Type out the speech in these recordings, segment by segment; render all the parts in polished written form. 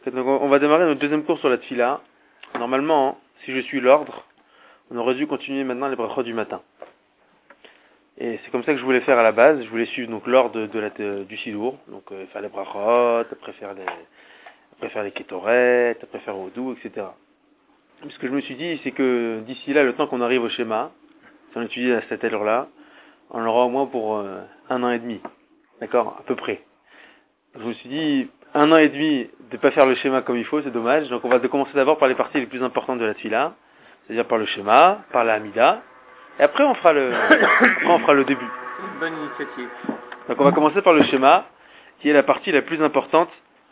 Donc on va démarrer notre deuxième cours sur la tfila. Normalement, si je suis l'ordre, on aurait dû continuer maintenant les brachot du matin. Et c'est comme ça que je voulais faire à la base. Je voulais suivre donc l'ordre du sidour. Donc faire les brachot, après faire les kétoret, après faire Odou, etc. Ce que je me suis dit, c'est que d'ici là, le temps qu'on arrive au schéma, si on étudie à cette heure-là, on aura au moins pour 1 an et demi. D'accord? À peu près. Je me suis dit, 1 an et demi de pas faire le schéma comme il faut, c'est dommage. Donc on va commencer d'abord par les parties les plus importantes de la tfila, c'est-à-dire par le schéma, par la hamida, et après on fera le début. C'est une bonne initiative. Donc on va commencer par le schéma, qui est la partie la plus importante,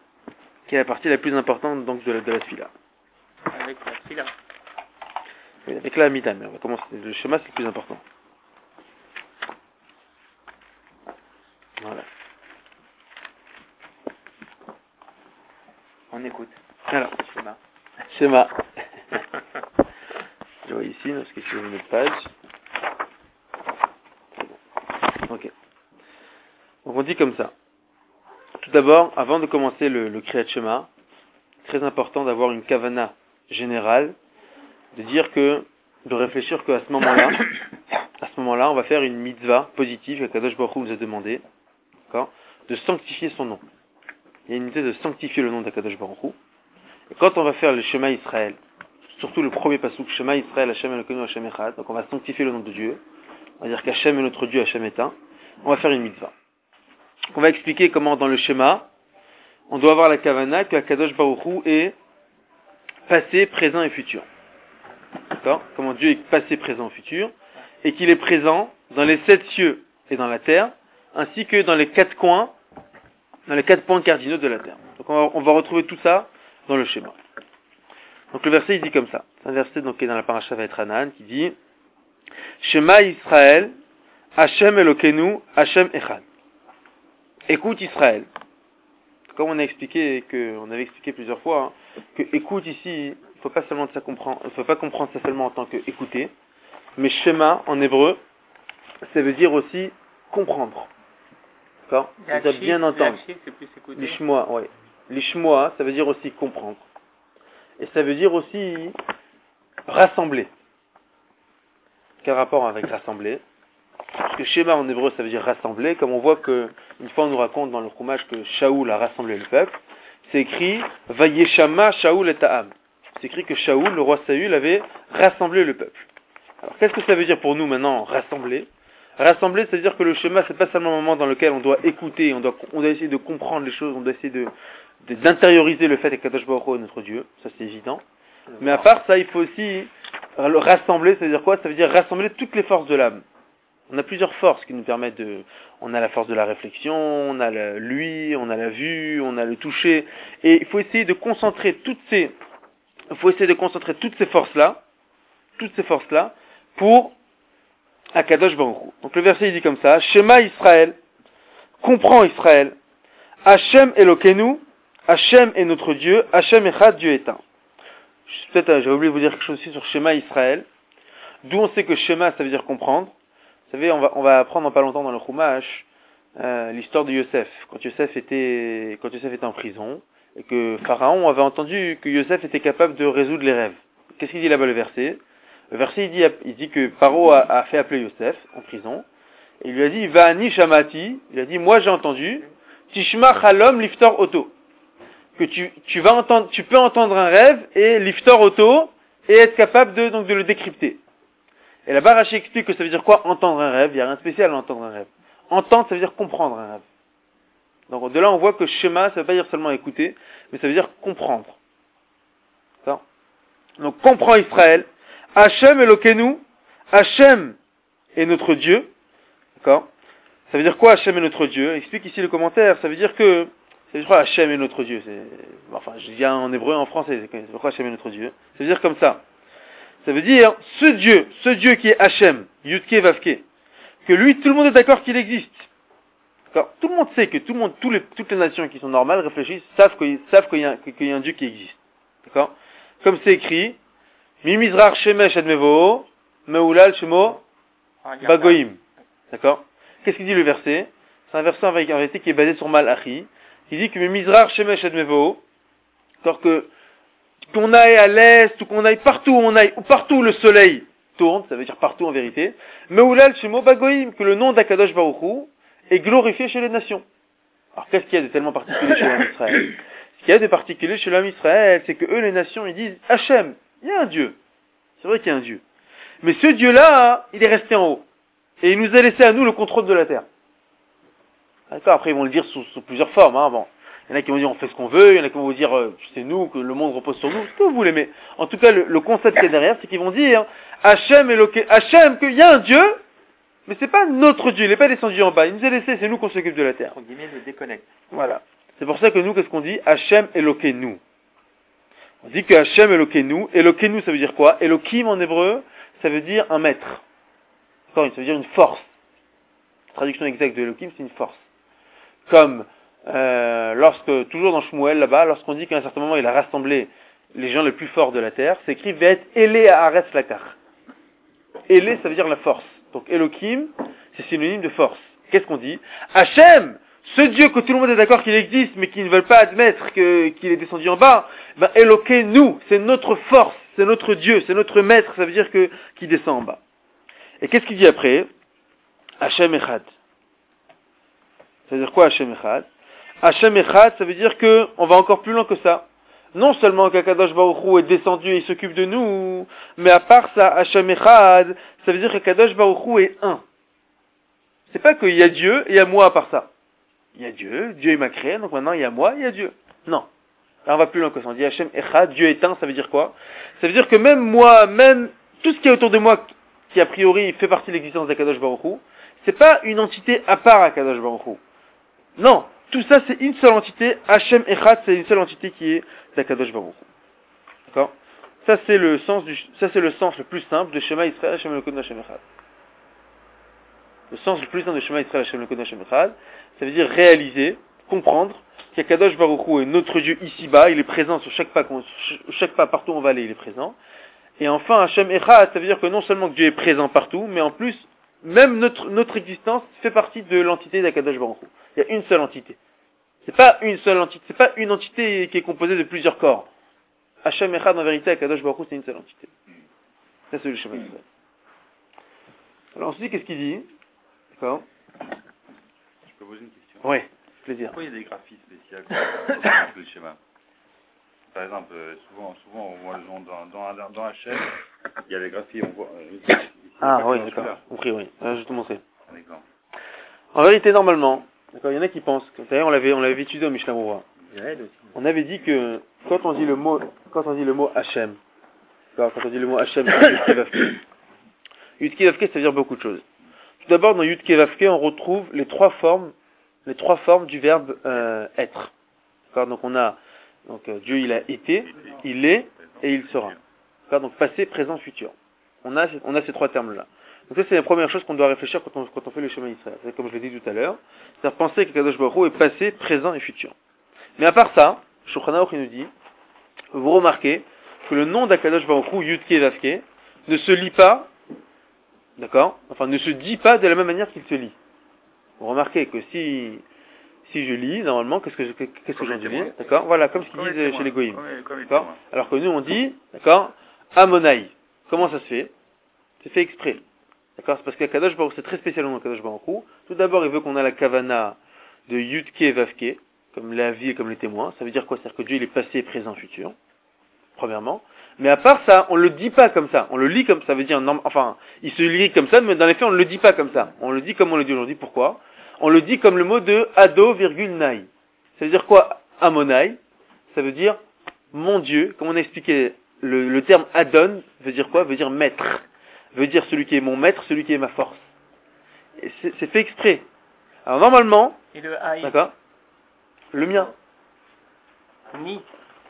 donc de la tfila. Avec la tfila. Oui, avec la hamida, mais on va commencer. Le schéma c'est le plus important. Voilà. On écoute. Alors, Schéma. schéma. Je vois ici, parce que c'est une autre page. Ok. Donc on dit comme ça. Tout d'abord, avant de commencer le Kriyat Shema, très important d'avoir une kavana générale, de réfléchir qu'à ce moment-là, on va faire une mitzvah positive que Kadosh Baruch Hu nous a demandé, d'accord, de sanctifier son nom. Il y a une idée de sanctifier le nom d'Akadosh Baruch Hu. Et quand on va faire le Shema Israël, surtout le premier passouk, Shema Israël, Hashem Elokeinu, Hashem Echad, donc on va sanctifier le nom de Dieu, on va dire qu'Hashem est notre Dieu, Hashem est un, on va faire une mitzvah. On va expliquer comment dans le Shema, on doit avoir la kavana que Akadosh Baruch Hu est passé, présent et futur. D'accord? Comment Dieu est passé, présent et futur, et qu'il est présent dans les 7 cieux et dans la terre, ainsi que dans les 4 coins, dans les 4 points cardinaux de la terre. Donc on va retrouver tout ça dans le schéma. Donc le verset il dit comme ça. C'est un verset donc, qui est dans la paracha Vaetranan qui dit Shema Israël, Hashem Elokeinu, Hashem Echad. Écoute Israël. Comme on avait expliqué plusieurs fois, que écoute ici, il faut pas comprendre ça seulement en tant que écouter, mais Shema en hébreu, ça veut dire aussi comprendre. D'accord? C'est-à-dire bien entendre. C'est plus écouter. Lishmoa, oui. Lishmoa, ça veut dire aussi comprendre. Et ça veut dire aussi rassembler. Quel rapport avec rassembler? Parce que Shema en hébreu, ça veut dire rassembler. Comme on voit que, une fois on nous raconte dans le Chumash que Shaoul a rassemblé le peuple, c'est écrit Vayeshama Shaoul et Ta'am. C'est écrit que Shaoul, le roi Saül, avait rassemblé le peuple. Alors qu'est-ce que ça veut dire pour nous maintenant, rassembler? Rassembler, c'est-à-dire que le schéma, c'est pas seulement un moment dans lequel on doit écouter, on doit essayer de comprendre les choses, on doit essayer d'intérioriser le fait que Kadosh Baruch Hu est notre Dieu, ça c'est évident. Mais à part ça, il faut aussi le rassembler, c'est-à-dire quoi? Ça veut dire rassembler toutes les forces de l'âme. On a plusieurs forces qui nous permettent on a la force de la réflexion, on a l'ouïe, on a la vue, on a le toucher, et il faut essayer de concentrer toutes ces forces-là, pour Akadosh Baruch Hu. Donc le verset il dit comme ça, Shema Israël, comprends Israël, Hashem Elokeinu, Hashem est notre Dieu, Hashem Echad, Dieu est un. Peut-être j'ai oublié de vous dire quelque chose aussi sur Shema Israël, d'où on sait que Shema ça veut dire comprendre. Vous savez, on va apprendre dans pas longtemps dans le Chumash l'histoire de Yosef. Quand Yosef était en prison, et que Pharaon avait entendu que Yosef était capable de résoudre les rêves. Qu'est-ce qu'il dit là-bas le verset? Le verset il dit que Pharaon a fait appeler Yosef en prison, et il lui a dit Va'ani shamati, il a dit moi j'ai entendu, Tishma chalom liftor oto, que tu peux entendre un rêve et liftor oto et être capable de le décrypter. Et là-bas Rashi explique que ça veut dire quoi entendre un rêve? Il n'y a rien de spécial à entendre un rêve. Entendre ça veut dire comprendre un rêve. Donc de là on voit que Shema ça veut pas dire seulement écouter, mais ça veut dire comprendre. D'accord? Donc comprends Israël, Hashem Elokeinu, Hashem est notre Dieu. D'accord? Ça veut dire quoi Hashem est notre Dieu? Explique ici le commentaire. Ça veut dire que c'est quoi Hashem est notre Dieu? Enfin, je dis en hébreu, en français. C'est pourquoi Hashem est notre Dieu? Ça veut dire comme ça. Ça veut dire ce Dieu qui est Hashem, Yudke Vavke, que lui, tout le monde est d'accord qu'il existe. D'accord? Tout le monde sait que toutes les nations qui sont normales réfléchissent, savent qu'il y a un Dieu qui existe. D'accord? Comme c'est écrit, Mimizrar Shemesh Admevo, Meulal Shemo Bagoim. D'accord? Qu'est-ce qu'il dit le verset? C'est un verset en vérité qui est basé sur Malachi, qui dit que Mimizrar Shemesh Admevo, Alors qu'on aille à l'est, ou qu'on aille partout où on aille, ou partout où le soleil tourne, ça veut dire partout en vérité, Meoulal Shemo Bagoïm, que le nom d'Akadosh Baruch Hu est glorifié chez les nations. Alors qu'est-ce qu'il y a de tellement particulier chez l'homme Israël? Ce qu'il y a de particulier chez l'homme Israël, c'est que eux, les nations, ils disent Hachem, il y a un Dieu. C'est vrai qu'il y a un Dieu. Mais ce Dieu-là, il est resté en haut. Et il nous a laissé à nous le contrôle de la terre. D'accord, après ils vont le dire sous plusieurs formes. Bon. Il y en a qui vont dire on fait ce qu'on veut, il y en a qui vont dire c'est nous, que le monde repose sur nous, ce que vous voulez. Mais en tout cas, le concept qui est derrière, c'est qu'ils vont dire Hachem, Hachem, qu'il y a un Dieu, mais c'est pas notre Dieu, il n'est pas descendu en bas, il nous a laissé, c'est nous qu'on s'occupe de la terre. On guillemets le déconnecte. Voilà. C'est pour ça que nous, qu'est-ce qu'on dit? Hachem Elokeinu. On dit que Hachem Elokeinu, Elokeinu ça veut dire quoi? Elokim en hébreu, ça veut dire un maître. D'accord, ça veut dire une force. La traduction exacte de Elokim, c'est une force. Comme toujours dans Shmuel là-bas, lorsqu'on dit qu'à un certain moment il a rassemblé les gens les plus forts de la terre, c'est écrit Ve'et Ele Haaretz Lakar. Ele, ça veut dire la force. Donc Elokim, c'est synonyme de force. Qu'est-ce qu'on dit? Hachem, ce Dieu que tout le monde est d'accord qu'il existe, mais qui ne veulent pas admettre qu'il est descendu en bas, Elokeinu, c'est notre force, c'est notre Dieu, c'est notre maître, ça veut dire qu'il descend en bas. Et qu'est-ce qu'il dit après? Hachem Echad. Ça veut dire quoi Hachem Echad? Hachem Echad, ça veut dire on va encore plus loin que ça. Non seulement qu'Akadosh Baruch Hu est descendu et il s'occupe de nous, mais à part ça, Hachem Echad, ça veut dire qu'Akadosh Baruch Hu est un. C'est pas qu'il y a Dieu et il y a moi à part ça. Il y a Dieu il m'a créé, donc maintenant il y a moi, il y a Dieu. Non. Là on va plus loin que ça. On dit Hachem Echad, Dieu est un, ça veut dire quoi? Ça veut dire que même moi, même tout ce qui est autour de moi, qui a priori fait partie de l'existence d'Akadosh Baruch Hu, c'est pas une entité à part Akadosh Baruch Hu. Non, tout ça c'est une seule entité, Hachem Echad, c'est une seule entité qui est d'Akadosh Baruch Hu. D'accord? Ça c'est le sens le plus simple de Shema Israël Hashem Elokeinu Hashem Echad. Le sens le plus simple de Shema Israël Hashem Elokeinu Hashem Echad, ça veut dire réaliser, comprendre qu'Akadosh Baruch Hu est notre Dieu ici-bas, il est présent sur chaque pas partout où on va aller, il est présent. Et enfin Hashem Echad, ça veut dire que non seulement que Dieu est présent partout, mais en plus même notre existence fait partie de l'entité d'Akadosh Baruch Hu. Il y a une seule entité. C'est pas une entité qui est composée de plusieurs corps. Hachem Echad, en vérité, Akadosh Baruch Hu, c'est une seule entité. Ça, c'est le Shema Israël. Alors ensuite, qu'est-ce qu'il dit? D'accord? Je peux poser une question? Oui, plaisir. Pourquoi il y a des graphies spéciales dans le schéma? Par exemple, souvent on voit le nom dans Hachem, il y a les graphies, on voit... Oui, d'accord. Compris, oui. Je vais te montrer. Un exemple. En vérité, normalement, d'accord, il y en a qui pensent, d'ailleurs on l'avait étudié au Mishnah Berurah. On avait dit que quand on dit le mot Hachem, quand on dit le mot Hachem, c'est Yud Kei Vav Kei. Yud Kei Vav Kei, ça veut dire beaucoup de choses. Tout d'abord, dans Yud Kei Vav Kei, on retrouve les trois formes du verbe être. D'accord, donc on a Dieu il a été, il est et il sera. D'accord, donc passé, présent, futur. On a ces trois termes-là. Donc ça c'est la première chose qu'on doit réfléchir quand on fait le Shema Israël. C'est comme je l'ai dit tout à l'heure, c'est-à-dire penser que Kadosh Baruch Hu est passé, présent et futur. Mais à part ça, Shulchan Aruch nous dit, vous remarquez que le nom d'Akadosh Baruch Hu, Yud Kei Vav Kei, ne se lit pas, d'accord, enfin ne se dit pas de la même manière qu'il se lit. Vous remarquez que si je lis, normalement, qu'est-ce que j'en dis, d'accord, voilà, comme ce qu'ils disent chez les Goïms, d'accord, alors que nous on dit, d'accord, Amonai. Comment ça se fait? C'est fait exprès. D'accord? C'est parce qu'Akadosh Baruch Hu, c'est très spécialement Akadosh Baruch Hu. Tout d'abord, il veut qu'on ait la kavana de Yud Kei Vav Kei, comme la vie et comme les témoins. Ça veut dire quoi? C'est-à-dire que Dieu, il est passé, présent, futur. Premièrement. Mais à part ça, on le dit pas comme ça. On le lit comme ça veut dire, il se lit comme ça, mais dans les faits, on ne le dit pas comme ça. On le dit comme on le dit aujourd'hui. Pourquoi? On le dit comme le mot de Ado, Nai. Ça veut dire quoi? Amonai. Ça veut dire mon Dieu. Comme on a expliqué, le terme Adon veut dire quoi? Veut dire maître. Veut dire celui qui est mon maître, celui qui est ma force. Et c'est fait exprès. Alors normalement, et le Aïe, d'accord, le mien. Ni.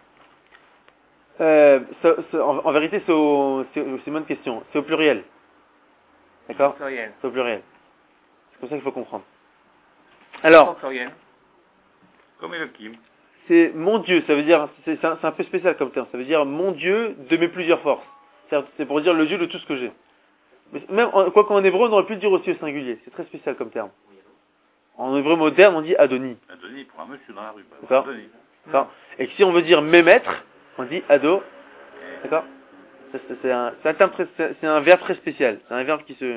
En vérité, c'est une bonne question. C'est au pluriel. D'accord? Pluriel. C'est au pluriel. C'est comme ça qu'il faut comprendre. Alors, Pluriel. Comme Elohim. c'est mon Dieu, ça veut dire, c'est un peu spécial comme terme. Ça veut dire mon Dieu de mes plusieurs forces. C'est pour dire le Dieu de tout ce que j'ai. Mais même, quoi qu'en hébreu, on aurait pu le dire aussi au singulier. C'est très spécial comme terme. En hébreu moderne, on dit Adoni. Adoni, pour un monsieur dans la rue. D'accord? D'accord? Et que si on veut dire mes maîtres, on dit ado. D'accord? C'est un terme c'est un verbe très spécial. C'est un verbe qui se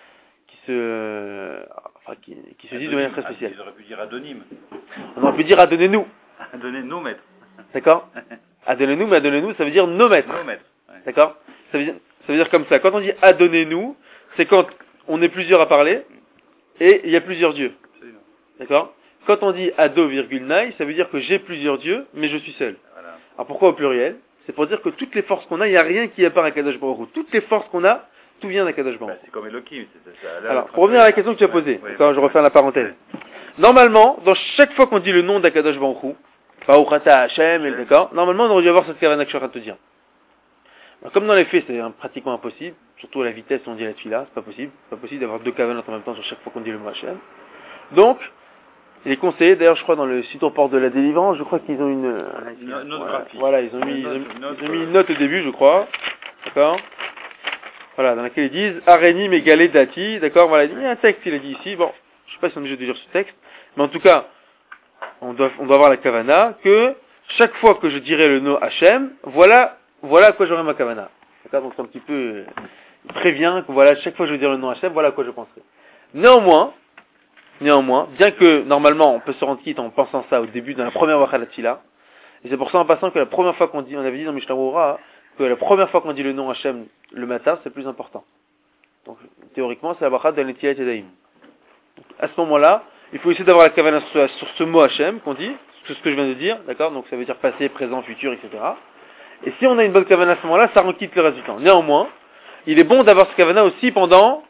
dit de manière très spéciale. Ils auraient pu dire adonyme. On aurait pu dire adonnez-nous. Donner nos maîtres. D'accord? Adonnez-nous, mais adonnez-nous, ça veut dire nos maîtres. Nos maîtres. Ouais. D'accord? Ça veut dire comme ça. Quand on dit adonnez-nous, c'est quand on est plusieurs à parler et il y a plusieurs dieux. Absolument. D'accord? Quand on dit ado, nai, ça veut dire que j'ai plusieurs dieux, mais je suis seul. Voilà. Alors pourquoi au pluriel? C'est pour dire que toutes les forces qu'on a, il n'y a rien qui est à part à Kadosh Baruch Hu. Toutes les forces qu'on a, tout vient d'Akadosh Baruch Hu. C'est comme Elohim. Alors, pour revenir à la question que tu as posée, Oui, d'accord, je refais la parenthèse. Normalement, dans chaque fois qu'on dit le nom d'Akadosh Baruch Hu, Baruch Ata Hashem, d'accord, normalement on aurait dû avoir cette kavana que je suis en train de te dire. Alors, comme dans les faits, c'est pratiquement impossible, surtout à la vitesse où on dit la tefila, c'est pas possible. C'est pas possible d'avoir deux kavanas en même temps sur chaque fois qu'on dit le mot Hashem. Donc, il est conseillé, d'ailleurs je crois dans le site au port de la délivrance, je crois qu'ils ont une note graphique. Voilà, ils ont mis une note au début, je crois. D'accord? Voilà, dans laquelle ils disent Areni Megale Dati, d'accord, voilà, il y a un texte, il a dit ici, bon, je sais pas si on est obligé de lire ce texte, mais en tout cas, on doit avoir la kavana, que chaque fois que je dirai le nom Hachem, voilà à quoi j'aurai ma kavana. D'accord, donc c'est un petit peu, il prévient que voilà, chaque fois que je vais dire le nom Hachem, voilà à quoi je penserai. Néanmoins, bien que normalement on peut se rendre quitte en pensant ça au début dans la première Wacha la Tfila, et c'est pour ça en passant que la première fois qu'on dit, on avait dit dans Mishnah Berurah, que la première fois qu'on dit le nom Hachem le matin, c'est le plus important. Donc théoriquement, c'est la Wacha de Netilat Yadayim. À ce moment-là, il faut essayer d'avoir la kavana sur ce mot Hachem qu'on dit, sur ce que je viens de dire, d'accord, donc ça veut dire passé, présent, futur, etc. Et si on a une bonne kavana à ce moment-là, ça quitte le reste du temps. Néanmoins, il est bon d'avoir ce kavana aussi pendant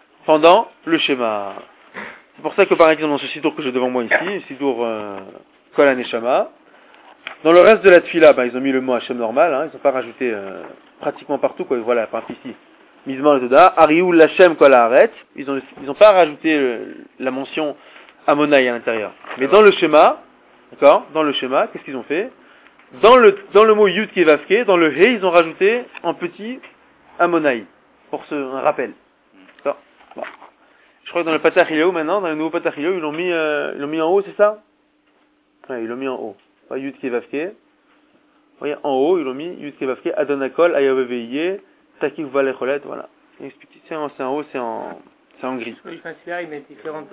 le schéma. C'est pour ça que par exemple dans ce sidour que j'ai devant moi ici, sidour Kol HaNeshama, dans le reste de la tefila, ils ont mis le mot Hachem normal, ils n'ont pas rajouté pratiquement partout, quoi. Voilà, par exemple ici, Mizmor et Toda, Ariou Lachem Kol Haaretz, ils ont pas rajouté la mention Amonai à l'intérieur. Mais dans le schéma, d'accord, qu'est-ce qu'ils ont fait? Dans le mot Yud Kevavke, dans le He, ils ont rajouté en petit Amonai, pour un rappel. D'accord? Bon. Je crois que dans le Patach Ilyahu maintenant, dans le nouveau Patach Ilyahu, ils l'ont mis en haut, c'est ça? Ouais, ils l'ont mis en haut. Pas Yud Kevavke. Vous voyez, en haut, ils l'ont mis Yud Kevavke, Adonakol, Ayaveveye, Takik Valecholet, voilà. C'est en haut, c'est en gris. Oui, là, il met différentes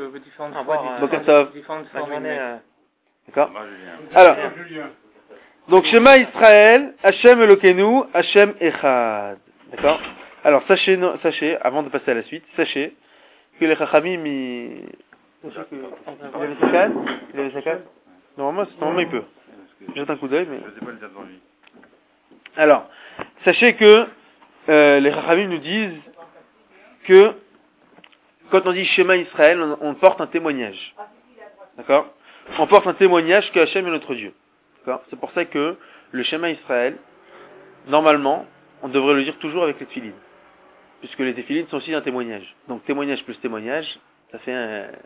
formes. D'accord? Alors, donc Shema Israël, Hashem Elokeinu, Hashem Echad. D'accord? Alors, sachez, avant de passer à la suite, sachez que les Chachamim, il avait sa canne? Normalement, il peut. Jette un coup d'œil, mais... Je sais pas le dire devant lui. Alors, sachez que les Chachamim nous disent que quand on dit Shema Israël, on porte un témoignage. D'accord? On porte un témoignage que Hachem est notre Dieu. D'accord? C'est pour ça que le Shema Israël, normalement, on devrait le dire toujours avec les tefilines. Puisque les tefilines sont aussi un témoignage. Donc témoignage plus témoignage, ça fait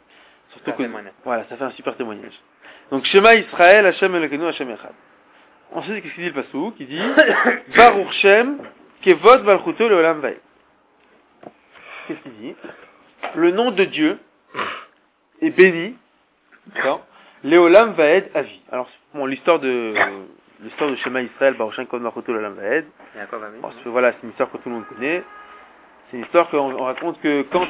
ça fait un super témoignage. Donc Shema Israël, Hachem Elokeinu, Hachem Echad. Ensuite, qu'est-ce qu'il dit le pasuk? Il dit Baruch Shem Kevod Malchuto Leolam Vaed. Qu'est-ce qu'il dit? Le nom de Dieu est béni, d'accord? Leolam Vaed Avi. Alors, bon, l'histoire de Shema Israël, Baruch Shem Kevod Malchuto Leolam Vaed. Bon, voilà, c'est une histoire que tout le monde connaît. C'est une histoire qu'on raconte que quand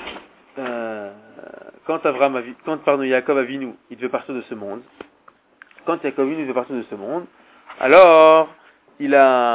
Yaakov Avinu, il devait partir de ce monde. Quand Yaakov Avinu devait partir de ce monde, alors il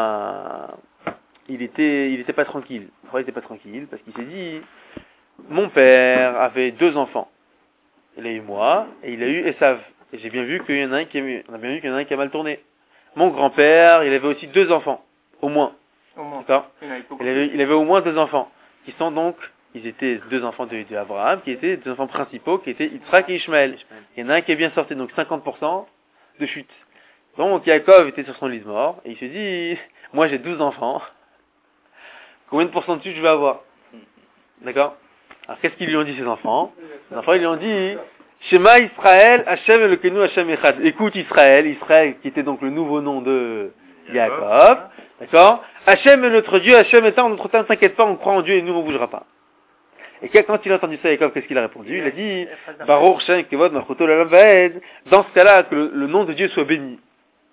était pas tranquille. Pourquoi il était pas tranquille? Parce qu'il s'est dit, mon père avait 2 enfants. Il a eu moi et il a eu Esav. Et j'ai bien vu qu'il y en a un qui a mal tourné. Mon grand-père, il avait aussi 2 enfants, au moins. D'accord? Il avait au moins 2 enfants, qui sont donc, ils étaient 2 enfants d'Abraham, qui étaient 2 enfants principaux, qui étaient Yitzhak et Ishmaël. Il y en a un qui est bien sorti, donc 50% de chute. Donc Yaakov était sur son lit de mort, et il se dit, moi j'ai 12 enfants, combien de pourcents de chute je vais avoir? D'accord? Alors qu'est-ce qu'ils lui ont dit ces enfants? Les enfants ils lui ont dit, Shema Israël, Hashem Elokeinu, Hashem Echad. Écoute Israël qui était donc le nouveau nom de Yaakov, d'accord? Hashem est notre Dieu, Hashem est notre temps, ne t'inquiète pas, on croit en Dieu et nous on ne bougera pas. Et quand il a entendu ça, Yaakov, qu'est-ce qu'il a répondu? Il a dit, Baruch Shem Kevod Malchuto Leolam Vaed. Dans ce cas-là, que le nom de Dieu soit béni.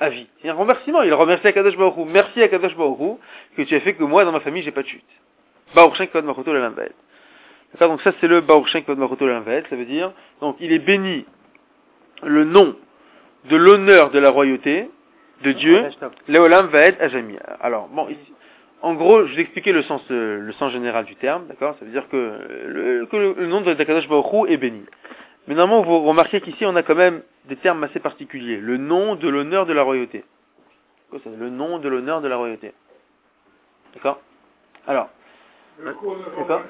à vie. C'est un remerciement. Il remercie Akadosh Baruch Hu. Merci Akadosh Baruch Hu que tu as fait que moi, dans ma famille, j'ai pas de chute. Baruch Shem Kavod Malchuto Le'olam Va'ed. D'accord, donc ça c'est le Baruch Shem Kavod Malchuto Le'olam Va'ed. Ça veut dire, donc il est béni le nom de l'honneur de la royauté de Dieu, Le'olam Va'ed Ajami. Alors, bon, ici, en gros, je vais expliquer le sens général du terme, d'accord? Ça veut dire que le nom de Akadosh Baruch Hu est béni. Mais normalement, vous remarquez qu'ici, on a quand même des termes assez particuliers. Le nom de l'honneur de la royauté. Quoi ça? Le nom de l'honneur de la royauté. D'accord? Alors. D'accord?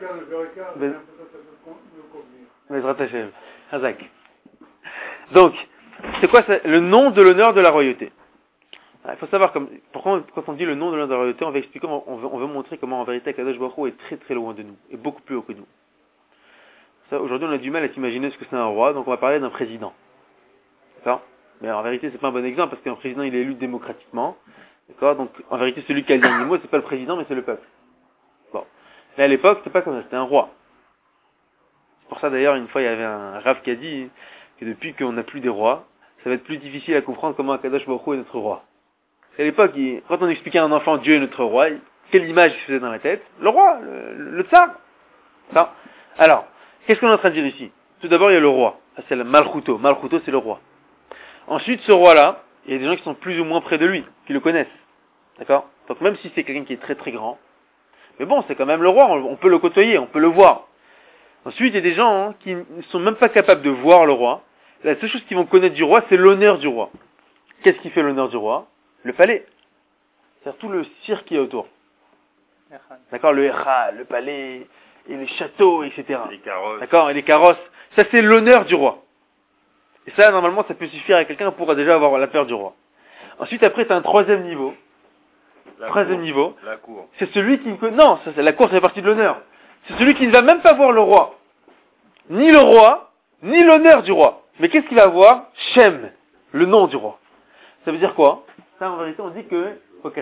Donc, c'est quoi ça? Le nom de l'honneur de la royauté. Il faut savoir, pourquoi quand on dit le nom de l'honneur de la royauté, on va expliquer, on veut montrer comment en vérité Akadosh Baruch Hu est très très loin de nous, et beaucoup plus haut que nous. Aujourd'hui, on a du mal à s'imaginer ce que c'est un roi, donc on va parler d'un président. D'accord? Mais en vérité, c'est pas un bon exemple, parce qu'un président, il est élu démocratiquement. D'accord? Donc, en vérité, celui qui a le dernier mot, c'est pas le président, mais c'est le peuple. Bon. Mais à l'époque, c'était pas comme ça, c'était un roi. C'est pour ça, d'ailleurs, une fois, il y avait un Rav qui a dit que depuis qu'on n'a plus des rois, ça va être plus difficile à comprendre comment Akadosh Baruch Hu est notre roi. Parce qu'à l'époque, quand on expliquait à un enfant Dieu est notre roi, quelle image il se faisait dans la tête? Le roi, le tsar. Ça. Alors, qu'est-ce qu'on est en train de dire ici? Tout d'abord, il y a le roi. C'est le Malchuto. Malchuto, c'est le roi. Ensuite, ce roi-là, il y a des gens qui sont plus ou moins près de lui, qui le connaissent. D'accord? Donc même si c'est quelqu'un qui est très très grand, mais bon, c'est quand même le roi, on peut le côtoyer, on peut le voir. Ensuite, il y a des gens qui ne sont même pas capables de voir le roi. La seule chose qu'ils vont connaître du roi, c'est l'honneur du roi. Qu'est-ce qui fait l'honneur du roi? Le palais. C'est-à-dire tout le cirque qui est autour. D'accord? Le Echal, le palais, et les châteaux, etc. Les carrosses. D'accord? Et les carrosses. Ça, c'est l'honneur du roi. Et ça, normalement, ça peut suffire à quelqu'un pour déjà avoir la peur du roi. Ensuite, après, tu as un troisième niveau. La cour. C'est celui qui... Non, la cour, ça fait partie de l'honneur. C'est celui qui ne va même pas voir le roi. Ni le roi, ni l'honneur du roi. Mais qu'est-ce qu'il va voir? Shem, le nom du roi. Ça veut dire quoi? Ça, en vérité, on dit que...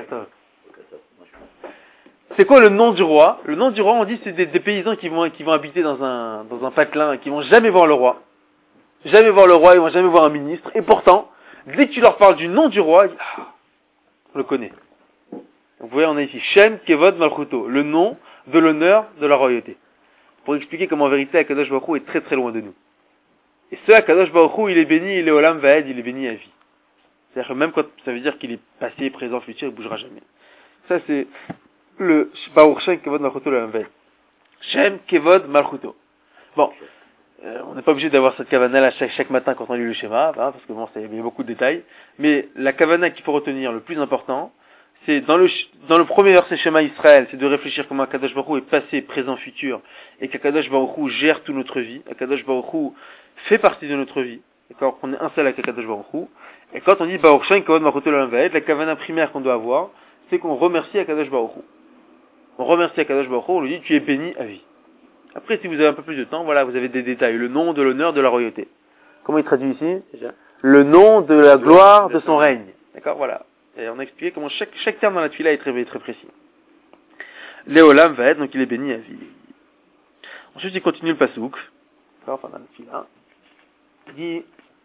C'est quoi le nom du roi? Le nom du roi, on dit, c'est des paysans qui vont habiter dans un patelin, qui vont jamais voir le roi. Jamais voir le roi, ils vont jamais voir un ministre. Et pourtant, dès que tu leur parles du nom du roi, on le connaît. Vous voyez, on a ici Shem Kevod Malchuto, le nom de l'honneur de la royauté. Pour expliquer comment en vérité Akadosh Baruch Hu est très très loin de nous. Et ce Akadosh Baruch Hu, il est béni, il est Olam Va'ed, il est béni à vie. C'est-à-dire que même quand ça veut dire qu'il est passé, présent, futur, il bougera jamais. Ça c'est le Baruch Shem Kevod Malchuto Olam Va'ed. Shem Kevod Malchuto. Bon, on n'est pas obligé d'avoir cette kavana chaque matin quand on lit le schéma, parce que bon, il y a beaucoup de détails. Mais la kavana qu'il faut retenir, le plus important, c'est dans le premier verset Shema Israël, c'est de réfléchir comment Akadosh Baruch Hu est passé, présent, futur, et qu'Akadosh Baruch Hu gère toute notre vie. Akadosh Baruch Hu fait partie de notre vie. D'accord? On est un seul avec Akadosh Baruch Hu. Et quand on dit Baruch Shem Kavod Malchuto Olam Va'ed, la kavana primaire qu'on doit avoir, c'est qu'on remercie Akadosh Baruch Hu. On remercie Akadosh Baruch Hu, on lui dit tu es béni à vie. Après, si vous avez un peu plus de temps, voilà, vous avez des détails. Le nom de l'honneur de la royauté. Comment il traduit ici? Le nom de la gloire de son règne. D'accord? Voilà. Et on a expliqué comment chaque terme dans la tefila est très, très précis. Léolam va être, donc il est béni à vie. Ensuite, il continue le pasouk. D'accord? Enfin, dans la tefila. Il dit,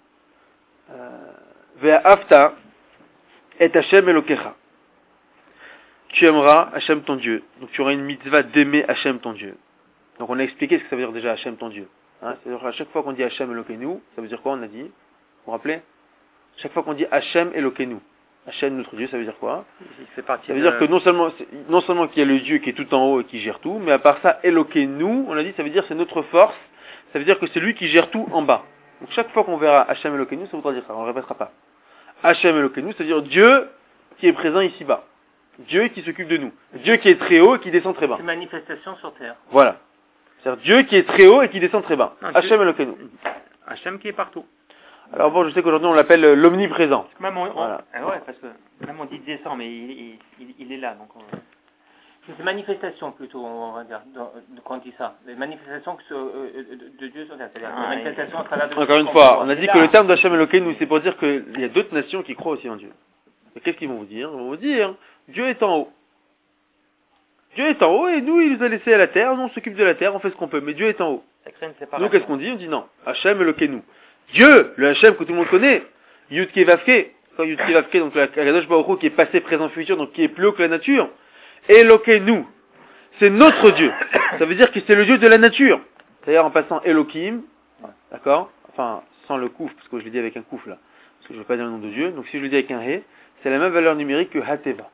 Ve'afta et Hashem Elokecha. Tu aimeras Hashem ton Dieu. Donc tu auras une mitzvah d'aimer Hashem ton Dieu. Donc on a expliqué ce que ça veut dire déjà Hashem ton Dieu. C'est-à-dire à chaque fois qu'on dit Hashem Elokeinu, ça veut dire quoi on a dit? Vous vous rappelez? Chaque fois qu'on dit Hashem Elokeinu, Hashem notre Dieu, ça veut dire quoi? Ça veut dire que non seulement qu'il y a le Dieu qui est tout en haut et qui gère tout, mais à part ça, Elokeinu, on a dit ça veut dire c'est notre force, ça veut dire que c'est lui qui gère tout en bas. Donc chaque fois qu'on verra Hashem Elokeinu, ça voudra dire ça, on ne le répétera pas. Hashem Elokeinu, c'est-à-dire Dieu qui est présent ici-bas. Dieu qui s'occupe de nous. Dieu qui est très haut et qui descend très bas. C'est une manifestation sur terre. Voilà. C'est-à-dire Dieu qui est très haut et qui descend très bas. Hashem Elokeinu. Hashem qui est partout. Alors bon, je sais qu'aujourd'hui on l'appelle l'omniprésent. Même voilà. Ouais, parce que même on dit descend, mais il est là. Donc c'est une manifestation plutôt, on va dire, quand on dit ça. Les manifestations de Dieu sur terre. C'est-à-dire les manifestations à travers de Encore une fois, on a dit que le terme d'Hashem Elokeinu, c'est pour dire qu'il y a d'autres nations qui croient aussi en Dieu. Et qu'est-ce qu'ils vont vous dire? Ils vont vous dire, Dieu est en haut. Dieu est en haut et nous, il nous a laissé à la terre, nous on s'occupe de la terre, on fait ce qu'on peut, mais Dieu est en haut. Nous, qu'est-ce qu'on dit? On dit non. Hashem Elokeinu. Dieu, le Hashem que tout le monde connaît, Yudke Vavke, Quand Yud Kei Vav Kei, donc Akadosh Baruch Hu qui est passé, présent, futur, donc qui est plus haut que la nature. Elokeinu, c'est notre Dieu. Ça veut dire que c'est le Dieu de la nature. D'ailleurs, en passant Elohim, d'accord? Enfin, sans le kouf, parce que je l'ai dit avec un kouf là. Parce que je ne veux pas dire le nom de Dieu. Donc si je le dis avec un he, c'est la même valeur numérique que Hateva.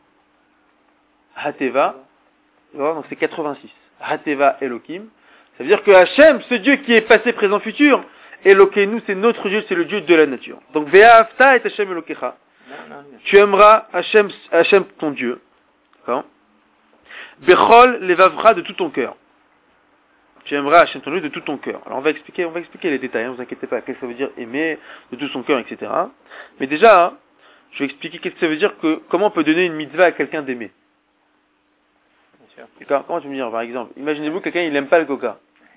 Hateva, donc c'est 86. Hateva Elohim. Ça veut dire que Hachem, ce Dieu qui est passé, présent, futur, Elokeinu, c'est notre Dieu, c'est le Dieu de la nature. Donc Ve'ahavta et Hachem Elokecha. Tu aimeras Hachem ton Dieu. D'accord? Bechol levavra de tout ton cœur. Tu aimeras Hachem ton Dieu de tout ton cœur. Alors on va expliquer les détails, ne vous inquiétez pas, qu'est-ce que ça veut dire aimer de tout son cœur, etc. Mais déjà, je vais expliquer qu'est-ce que ça veut dire comment on peut donner une mitzvah à quelqu'un d'aimer. D'accord? Comment tu me dire, par exemple, imaginez-vous quelqu'un, il n'aime pas le coca.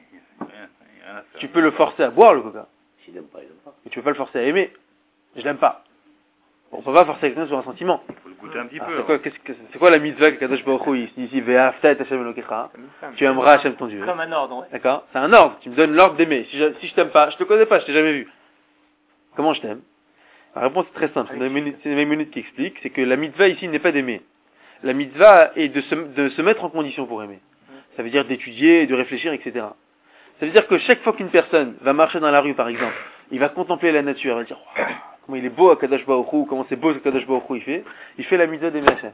Tu peux le forcer à boire le coca. S'il n'aime pas, il n'aime pas. Mais tu peux pas le forcer à aimer. Je l'aime pas. On peut pas forcer quelqu'un sur un sentiment. Il faut le goûter un petit peu. C'est quoi la mitzvah que Kadosh Baruch Hu dit ici, Ve'ahavta et Hachem Elokecha? Tu aimeras Hachem ton Dieu. Comme un ordre, ouais. D'accord? C'est un ordre. Tu me donnes l'ordre d'aimer. Si je t'aime pas, je te connais pas, je t'ai jamais vu. Comment je t'aime? La réponse est très simple. C'est Maïmonide qui explique. C'est que la mitzvah ici n'est pas d'aimer. La mitzvah est de se mettre en condition pour aimer. Ça veut dire d'étudier, de réfléchir, etc. Ça veut dire que chaque fois qu'une personne va marcher dans la rue, par exemple, il va contempler la nature, il va dire, wow, comment il est beau à Kadosh Baruch Hu, comment c'est beau ce Kadosh Baruch Hu il fait la mitzvah d'aimer Hachem.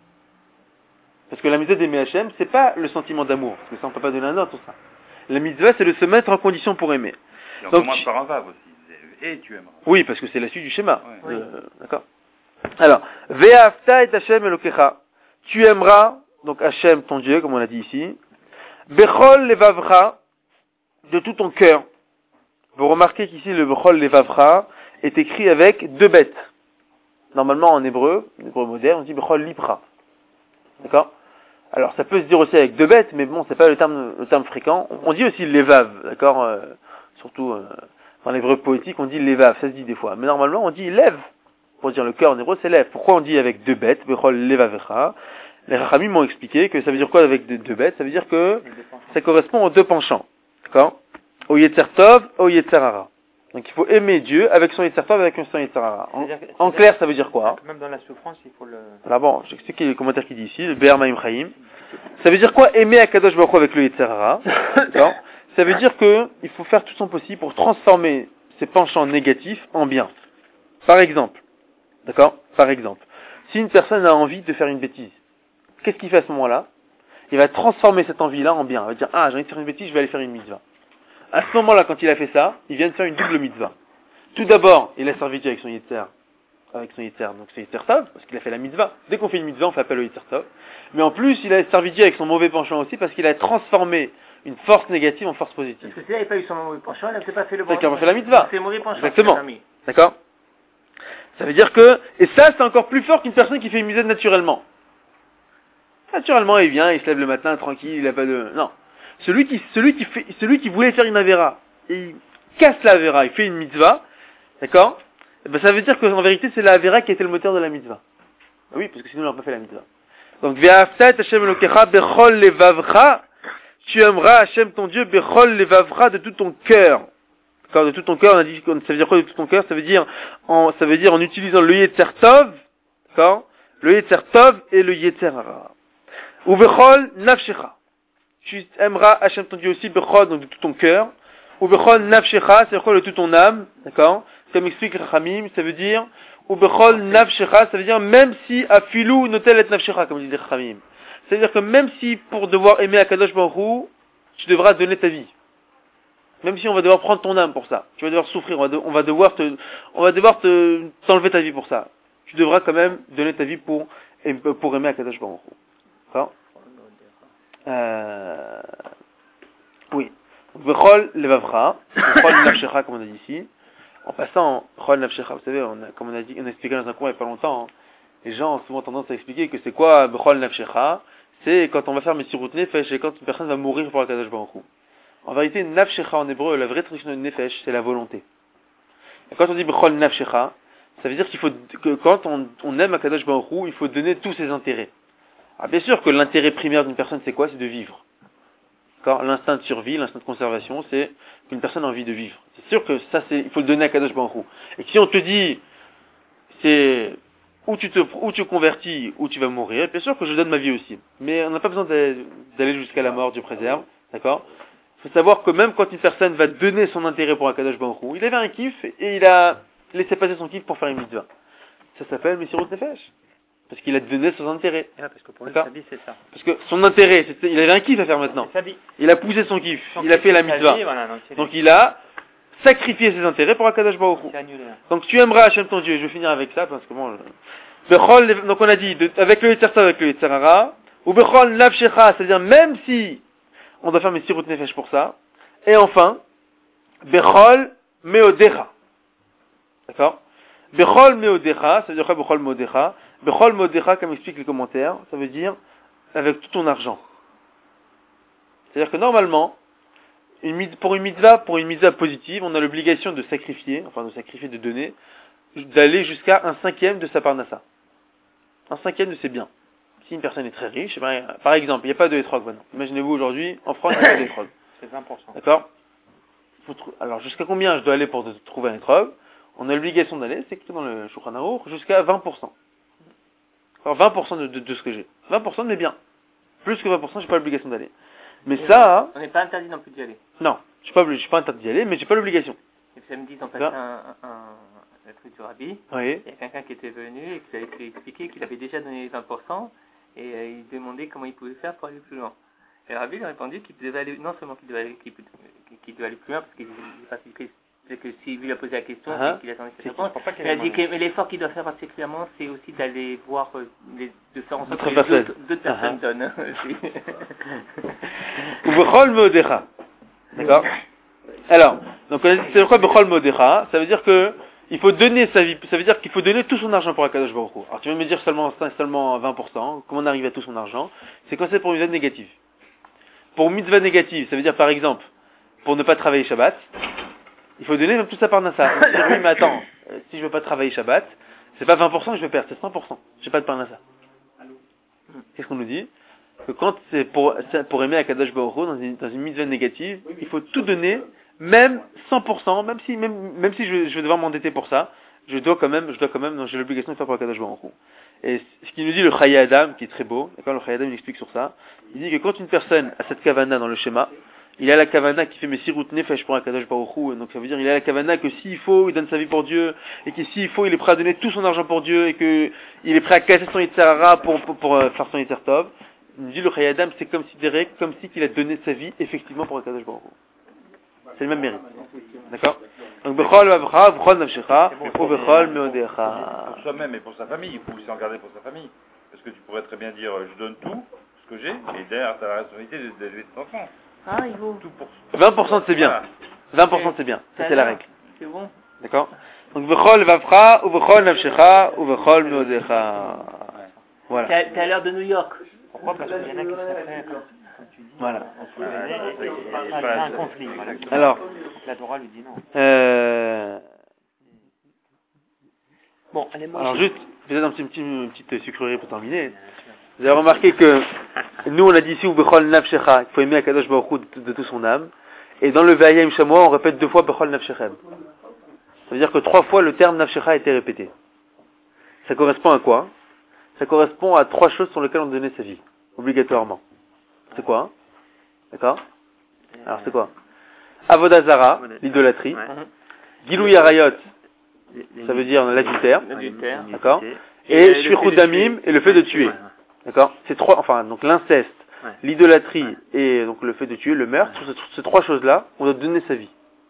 Parce que la mitzvah d'aimer Hachem, c'est pas le sentiment d'amour, parce que ça on peut pas donner un ordre, tout ça. La mitzvah, c'est de se mettre en condition pour aimer. Et on Donc, commence par un vav aussi. Et tu aimeras. Oui, parce que c'est la suite du schéma. Ouais. D'accord. Alors, Ve'ahavta et Hachem Elokecha. Tu aimeras, donc Hachem, ton Dieu, comme on l'a dit ici. Bechol levavra, de tout ton cœur. Vous remarquez qu'ici, le Bechol levavra est écrit avec deux bêtes. Normalement, en hébreu moderne, on dit Bechol lipra. D'accord? Alors, ça peut se dire aussi avec deux bêtes, mais bon, c'est pas le terme fréquent. On dit aussi levav, d'accord? Surtout, dans l'hébreu poétique, on dit levav, ça se dit des fois. Mais normalement, on dit lève. Pour dire le cœur en hébreu, c'est lève. Pourquoi on dit avec deux bêtes? Bechol levavecha. Les Rachamim m'ont expliqué que ça veut dire quoi avec deux bêtes? Ça veut dire que ça correspond aux deux penchants. D'accord? Au Yetzer Tov, au Yetzer Hara. Donc il faut aimer Dieu avec son Yetzer Tov, avec son Yetzer Hara. En clair, ça veut dire quoi? Même dans la souffrance, il faut le... Alors bon, j'explique les commentaires qu'il dit ici, le Be'er Maim Chaim. Ça veut dire quoi aimer Akadosh Baruch Hu avec le Yetzer Hara? D'accord? Ça veut dire que il faut faire tout son possible pour transformer ces penchants négatifs en bien. Par exemple, d'accord? Par exemple, si une personne a envie de faire une bêtise, qu'est-ce qu'il fait à ce moment-là? Il va transformer cette envie-là en bien. Il va dire, j'ai envie de faire une bêtise, je vais aller faire une mitzvah. À ce moment-là, quand il a fait ça, il vient de faire une double mitzvah. Tout d'abord, il a servi Dieu avec son Yetzer, donc son Yetzer Tov, parce qu'il a fait la mitzvah. Dès qu'on fait une mitzvah, on fait appel au Yetzer Tov. Mais en plus, il a servi Dieu avec son mauvais penchant aussi, parce qu'il a transformé une force négative en force positive. Parce que s'il n'avait pas eu son mauvais penchant, il n'avait pas fait le bon. C'est qu'il n'a pas fait la mitzvah. C'est mauvais penchant. Exactement. D'accord? Ça veut dire que, et ça, c'est encore plus fort qu'une personne qui fait une mitzvah naturellement. Naturellement, il vient, il se lève le matin, tranquille, il n'a pas de... Non. Celui qui voulait faire une avéra, il casse la avéra, il fait une mitzvah, d'accord? Et ben, ça veut dire qu'en vérité, c'est la avéra qui était le moteur de la mitzvah. Oui, parce que sinon, il n'aurait pas fait la mitzvah. Donc, Ve'ahavta et Hachem Elokecha bechol levavcha, tu aimeras Hachem ton Dieu bechol levavcha de tout ton cœur. D'accord? De tout ton cœur, on a dit, ça veut dire quoi de tout ton cœur? Ça veut dire en utilisant le Yetzer Tov, d'accord? Le Yetzer Tov et le Yetzer Hara. Ou bechol nafshecha. Tu aimeras Hachem ton Dieu aussi, bechol, donc de tout ton cœur. Ou bechol nafshecha, c'est quoi de toute ton âme, d'accord? Comme explique Rachamim, ça veut dire, ou bechol nafshecha, ça veut dire même si afilu notel et nafshecha, comme dit Rachamim. C'est-à-dire que même si pour devoir aimer Akadosh Baruch Hu, tu devras donner ta vie. Même si on va devoir prendre ton âme pour ça. Tu vas devoir souffrir, on va devoir t'enlever ta vie pour ça. Tu devras quand même donner ta vie pour aimer Akadosh Baruch Hu. D'accord? Oui. Bechol levavcha, bechol nafshecha, comme on a dit ici. En passant, bechol nafshecha, vous savez, comme on a expliqué dans un cours il n'y a pas longtemps, les gens ont souvent tendance à expliquer que c'est quoi bechol nafshecha? C'est quand on va faire Messirut Nefesh et quand une personne va mourir pour Akadosh Baruch Hu. En vérité, nafshecha en hébreu, la vraie traduction de nefesh, c'est la volonté. Et quand on dit bechol nafshecha, ça veut dire que quand on aime Akadosh Baruch Hu, il faut donner tous ses intérêts. Alors bien sûr que l'intérêt primaire d'une personne, c'est quoi? C'est de vivre. D'accord? L'instinct de survie, l'instinct de conservation, c'est qu'une personne a envie de vivre. C'est sûr que ça, il faut le donner à Kadosh Baruch Hu. Et si on te dit, c'est ou tu convertis ou tu vas mourir. Bien sûr que je donne ma vie aussi. Mais on n'a pas besoin d'aller jusqu'à la mort, Dieu préserve. D'accord? Il faut savoir que même quand une personne va donner son intérêt pour un Kadosh Baruch Hu, il avait un kiff et il a laissé passer son kiff pour faire une mitzvah. Ça s'appelle Messirut Nefesh. Parce qu'il a donné son intérêt. Parce que pour lui, sa vie, c'est ça. Parce que son intérêt, il avait un kiff à faire maintenant. C'est sa vie. Il a poussé son kiff. Il a fait la mitzvah. Voilà, donc il a sacrifié ses intérêts pour un Kadosh Baruch Hu. Donc tu aimeras Hachem ton Dieu. Je vais finir avec ça parce que bon. Donc on a dit avec le Yetzer Tov, avec le Yetzer Hara, ou Bechol Nafshecha, c'est-à-dire même si on doit faire Messirut Nefesh pour ça. Et enfin, Bechol Meodecha. D'accord? Bechol Meodecha, ça veut dire quoi Bechol Meodecha? Bechol Meodecha, comme expliquent les commentaires, ça veut dire avec tout ton argent. C'est-à-dire que normalement, pour une mitzvah positive, on a l'obligation de sacrifier, de donner, d'aller jusqu'à 1/5 de sa parnassa. 1/5 de ses biens. Si une personne est très riche, par exemple, il n'y a pas de etrog maintenant. Imaginez-vous aujourd'hui, en France, il n'y a pas d'etrog. C'est 20%. D'accord? Alors, jusqu'à combien je dois aller pour trouver un etrog? On a l'obligation d'aller, c'est que dans le Shulchan Aruch, jusqu'à 20%. Alors, 20% de ce que j'ai. 20% de mes biens. Plus que 20%, j'ai pas l'obligation d'aller. Mais ça... On n'est pas interdit non plus d'y aller. Non, je suis pas interdit d'y aller, mais j'ai pas l'obligation. Et puis, ça me dit, on passait un truc du rabbi. Oui. Il y a quelqu'un qui était venu et qui avait expliqué qu'il avait déjà donné les 20% et il demandait comment il pouvait faire pour aller plus loin. Et le rabbi lui a répondu qu'il devait aller, non seulement qu'il devait aller plus loin parce qu'il c'est que s'il lui a posé la question, c'est qu'il attendait cette réponse. Il a dit que l'effort qu'il doit faire particulièrement, c'est aussi d'aller voir, de faire en sorte que d'autres personnes donnent. Ou Bechol Meodecha. D'accord? Alors, donc c'est quoi Bechol Meodecha? Ça veut dire que il faut donner sa vie, ça veut dire qu'il faut donner tout son argent pour Akadosh Baruch Hu. Alors tu vas me dire seulement 20%, comment on arrive à tout son argent? C'est quoi c'est pour une mitzvah négative? Pour une mitzvah négative, ça veut dire par exemple, pour ne pas travailler Shabbat, il faut donner même tout ça par Nassa. Oui, mais attends, si je veux pas travailler Shabbat, c'est pas 20% que je vais perdre, c'est 100%. J'ai pas de parnassa. Qu'est-ce qu'on nous dit? Que quand c'est pour aimer Akadosh Baruch Hu dans une mitzvah négative, il faut tout donner, même 100%, même si je vais devoir m'endetter pour ça, je dois quand même, j'ai l'obligation de faire pour Akadosh Baruch Hu. Et ce qu'il nous dit le Chayei Adam, qui est très beau, d'accord, le Chayei Adam il explique sur ça, il dit que quand une personne a cette kavana dans le schéma, il a la kavana qui fait Messirut Nefesh pour Akadosh Baruch Hu, donc ça veut dire il a la kavana que s'il faut, il donne sa vie pour Dieu, et que s'il faut, il est prêt à donner tout son argent pour Dieu, et que il est prêt à casser son Yetzer Hara pour faire son Yetzer Tov. Il nous dit le Chayei Adam, c'est comme si qu'il a donné sa vie effectivement pour Akadosh Baruch Hu. C'est le même mérite. D'accord? Donc Bechol Vavcha, Bechol Nafshecha, ou Bechol Meodecha. Pour soi-même et pour sa famille, il faut aussi en garder pour sa famille. Parce que tu pourrais très bien dire je donne tout ce que j'ai, et derrière tu as la responsabilité d'élever tes enfants. Ah, il vaut. Tout pour 20% c'est bien. 20% c'est bien. Ça c'est la règle. C'est bon. D'accord? Donc Bechol Vavcha, ou Bechol Nafshecha, ou Bechol Meodecha. Voilà. T'es à l'heure de New York. Pourquoi? Parce qu'il y en a qui seraient prêts, comme tu dis. Voilà. Il y a un conflit. Alors. La Torah lui dit non. Bon, alors juste, peut-être une petite sucrerie pour terminer. Vous avez remarqué que nous on a dit ici ou Bechol Nafshecha, il faut aimer Akadosh Baruch Hu de toute son âme. Et dans le Vayim Shamoa, on répète 2 fois Bechol Nafshechem. Ça veut dire que 3 fois le terme Nafshecha a été répété. Ça correspond à quoi? Ça correspond à 3 choses sur lesquelles on donnait sa vie, obligatoirement. C'est quoi? D'accord? Alors c'est quoi? Avodah Zara, l'idolâtrie. Gilou Yarayot, ça veut dire l'adultère. D'accord? Et Shfichut Damim, et le fait de tuer. D'accord? C'est 3, donc l'inceste, l'idolâtrie et donc le fait de tuer, le meurtre, sur ces 3 choses-là, on doit donner sa vie.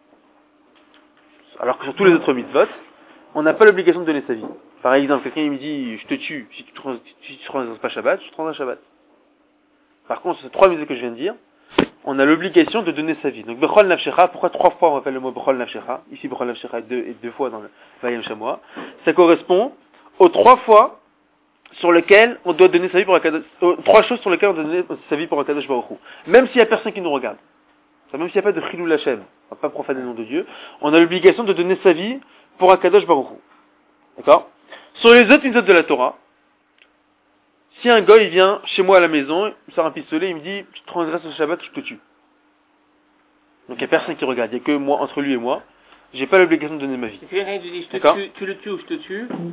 Alors que sur tous les autres mitzvot, on n'a pas l'obligation de donner sa vie. Par exemple, quelqu'un il me dit je te tue si tu ne transgresses pas Shabbat, je transgresse Shabbat. Par contre, sur ces 3 mitzvot que je viens de dire, on a l'obligation de donner sa vie. Donc Bechol Nafshecha, pourquoi 3 fois on appelle le mot Bechol Nafshecha? Ici Bechol Nafshecha et 2 fois dans le Vayim Shamoa. Ça correspond aux 3 fois sur lesquelles on doit donner sa vie pour Akadosh, 3 choses sur lesquelles on doit donner sa vie pour Akadosh Baruch Hu. Même s'il n'y a personne qui nous regarde. Même s'il n'y a pas de Chilul Hashem, on va pas profaner le nom de Dieu, on a l'obligation de donner sa vie pour Akadosh Baruch Hu. D'accord? Sur les autres mitzvot de la Torah, si un gars il vient chez moi à la maison, il sort un pistolet, il me dit tu transgresses le Shabbat, je te tue. Donc il n'y a personne qui regarde, il n'y a que moi, entre lui et moi, j'ai pas l'obligation de donner ma vie. Si quelqu'un te dit tu le tues ou je te tue,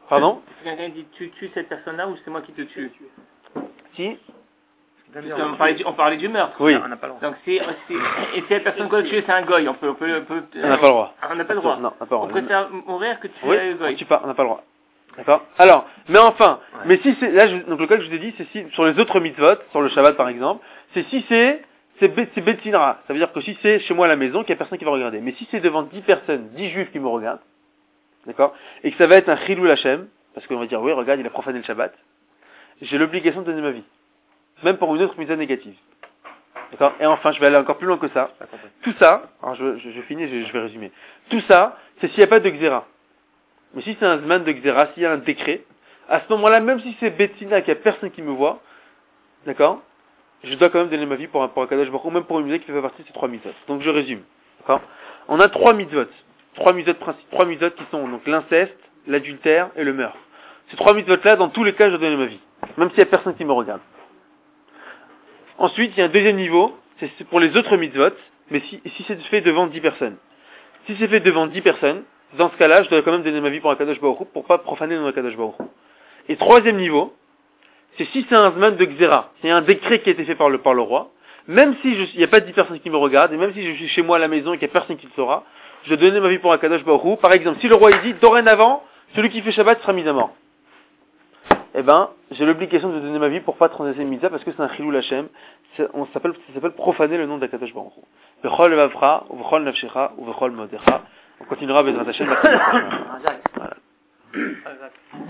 Pardon? Quelqu'un dit tu tues cette personne-là ou c'est moi qui te tue? Si? On parlait du meurtre. Oui. On n'a pas le droit. Donc et si la personne qu'on a tuée c'est un goy, on peut On n'a pas le droit. On n'a pas le droit. Non, on n'a pas le droit. On préfère mourir que tuer un goy. On tue pas, on n'a pas le droit. D'accord? Alors, mais enfin, mais si c'est, là, donc le cas que je vous ai dit, c'est si, sur les autres mitzvot, sur le Shabbat par exemple, c'est si c'est Betzinra. Ça veut dire que si c'est chez moi à la maison, qu'il n'y a personne qui va regarder. Mais si c'est devant 10 personnes, 10 juifs qui me regardent, d'accord? Et que ça va être un Chilul Hashem, parce qu'on va dire, oui, regarde, il a profané le Shabbat, j'ai l'obligation de donner ma vie. Même pour une autre mitzvah négative. D'accord? Et enfin, je vais aller encore plus loin que ça. Tout ça, alors je finis, je vais résumer. Tout ça, c'est s'il n'y a pas de Xéra. Mais si c'est un Zman de Xéra, s'il y a un décret, à ce moment-là, même si c'est Betsina, qu'il n'y a personne qui me voit, d'accord? Je dois quand même donner ma vie pour un Kadosh Baruch Hu, même pour une mitzvah qui fait partie de ces 3 mitzvot. Donc je résume. D'accord? On a 3 mitzvot. 3 mitzvot qui sont donc l'inceste, l'adultère et le meurtre. Ces 3 mitzvot-là, dans tous les cas, je dois donner ma vie. Même s'il n'y a personne qui me regarde. Ensuite, il y a un deuxième niveau, c'est pour les autres mitzvot, mais si c'est fait devant 10 personnes. Si c'est fait devant 10 personnes, dans ce cas-là, je dois quand même donner ma vie pour un Kadosh Baruch Hu, pour pas profaner dans un Kadosh Baruch Hu. Et troisième niveau, c'est si c'est un Zman de Xéra, c'est un décret qui a été fait par le roi, même si il n'y a pas 10 personnes qui me regardent, et même si je suis chez moi à la maison et qu'il n'y a personne qui le saura, je dois donner ma vie pour un Kadosh Baruch Hu. Par exemple, si le roi il dit, dorénavant, celui qui fait Shabbat sera mis à mort. Eh ben, j'ai l'obligation de donner ma vie pour pas transgresser une mitzvah parce que c'est un Chilul Hashem. Ça s'appelle profaner le nom d'Akadosh Baruch Hu. V'chol levavcha, v'chol nafshecha, v'chol modecha. On continuera avec Hashem. Voilà.